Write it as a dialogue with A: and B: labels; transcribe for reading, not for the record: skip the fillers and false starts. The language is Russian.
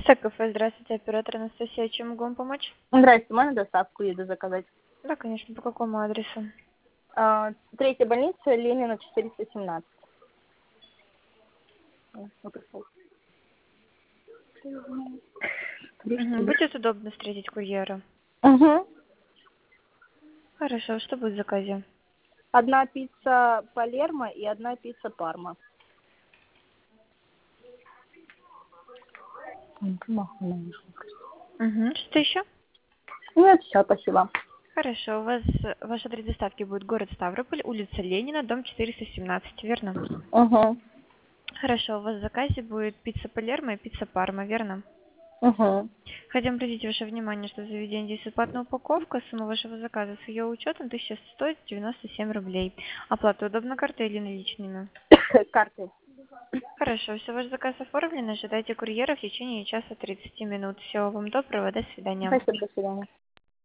A: Так, кафе, здравствуйте, оператор Анастасия, чем могу вам помочь?
B: Здрасте, можно доставку еду заказать?
A: Да, конечно, по какому адресу?
B: Третья больница, Ленина, 417.
A: Будет удобно встретить курьера.
B: Угу.
A: Хорошо, что будет в заказе?
B: Одна пицца Палермо и одна пицца Парма.
A: Что еще?
B: Нет, все, спасибо.
A: Хорошо, у вас ваш адрес доставки будет город Ставрополь, улица Ленина, дом 417, верно?
B: Угу.
A: Хорошо, у вас в заказе будет пицца Палермо и пицца Парма, верно?
B: Угу.
A: Хотим обратить ваше внимание, что в заведении действует платная упаковка, сумма вашего заказа с ее учетом 1197 рублей. Оплата удобно картой или наличными?
B: Карты.
A: Хорошо, все, ваш заказ оформлен. Ожидайте курьера в течение часа 30 минут. Всего вам доброго, до свидания.
B: Спасибо, до свидания.